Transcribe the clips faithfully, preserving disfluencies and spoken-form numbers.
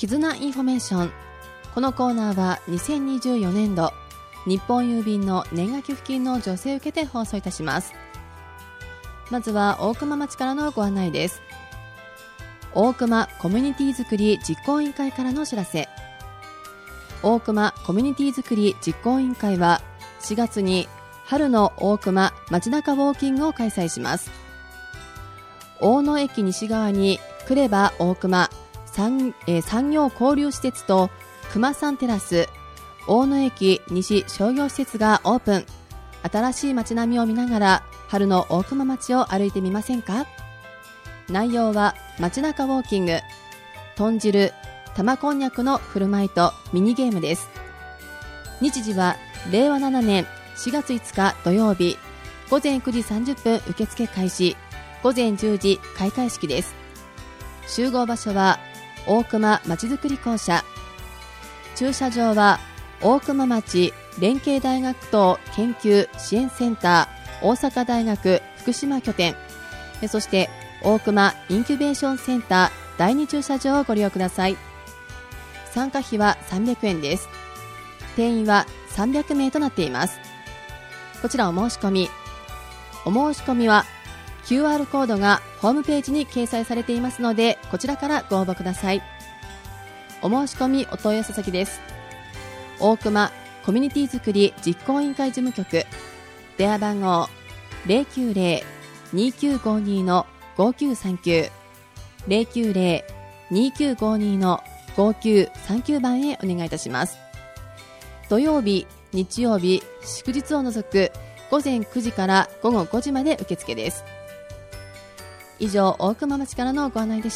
絆インフォメーション。このコーナーはにせんにじゅうよねんど日本郵便の年賀寄付金の助成を受けて放送いたします。まずは大熊町からのご案内です。大熊コミュニティづくり実行委員会からのお知らせ。大熊コミュニティづくり実行委員会はしがつに春の大熊街中ウォーキングを開催します。大野駅西側にクレバ大熊 産,、えー、産業交流施設と熊さんテラス大野駅西商業施設がオープン。新しい街並みを見ながら春の大熊町を歩いてみませんか。内容は街中ウォーキング、豚汁、玉こんにゃくの振る舞いとミニゲームです。日時はれいわななねんしがついつか土曜日ごぜんくじさんじゅっぷん受付開始、ごぜんじゅうじ開会式です。集合場所は大熊まちづくり校舎。駐車場は大熊町連携大学等研究支援センター大阪大学福島拠点、そして大熊インキュベーションセンターだいに駐車場をご利用ください。参加費はさんびゃくえんです。定員はさんびゃくめいとなっています。こちらお申し込みお申し込みは キューアール コードがホームページに掲載されていますので、こちらからご応募ください。お申し込みお問い合わせ先です。大熊コミュニティづくり実行委員会事務局、電話番号 ゼロきゅうゼロ にきゅうごに のごきゅうさんきゅう ゼロきゅうゼロ にきゅうごに のごきゅうさんきゅうばんへお願いいたします。土曜日、日曜日、祝日を除くごぜんくじからごごごじまで受付です。以上、大熊町からのご案内でした。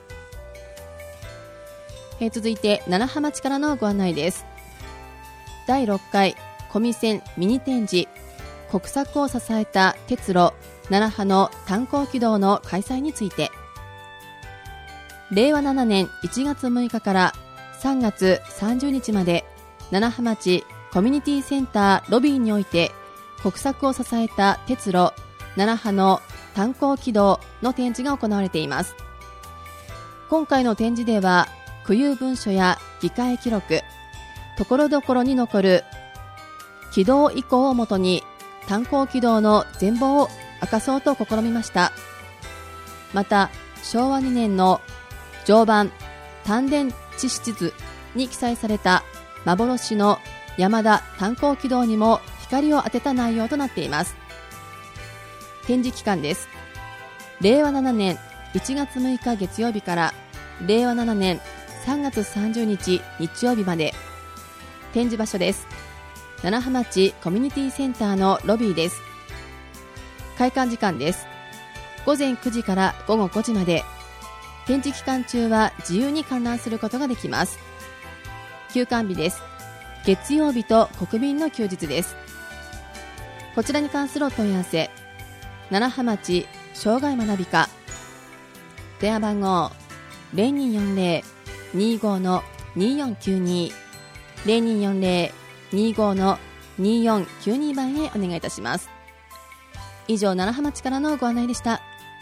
えー、続いて楢葉町からのご案内です。だいろっかいコミセンミニ展示、国策を支えた鉄路楢葉の炭鉱軌道の開催について。れいわななねんいちがつむいかからさんがつさんじゅうにちまで楢葉町コミュニティセンターロビーにおいて国策を支えた鉄路楢葉の炭鉱軌道の展示が行われています。今回の展示では区有文書や議会記録、ところどころに残る軌道遺構をもとに炭鉱軌道の全貌を明かそうと試みました。またしょうわにねんの常磐炭田地質図に記載された幻の山田炭鉱軌道にも光を当てた内容となっています。展示期間です。れいわななねんいちがつむいか月曜日かられいわななねんさんがつさんじゅうにち日曜日まで。展示場所です。楢葉町コミュニティセンターのロビーです。開館時間です。ごぜんくじからごごごじまで。展示期間中は自由に観覧することができます。休館日です。月曜日と国民の休日です。こちらに関するお問い合わせ、楢葉町障害学び課、電話番号 ゼロにーよんゼロ にーご のにーよんきゅうに ゼロにーよんゼロ にーご のにーよんきゅうにばんへお願いいたします。以上、楢葉町からのご案内でした。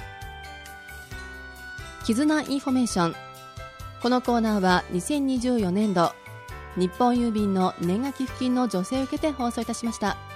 絆インフォメーション。このコーナーはにせんにじゅうよねんど日本郵便の年賀寄付金の助成を受けて放送いたしました。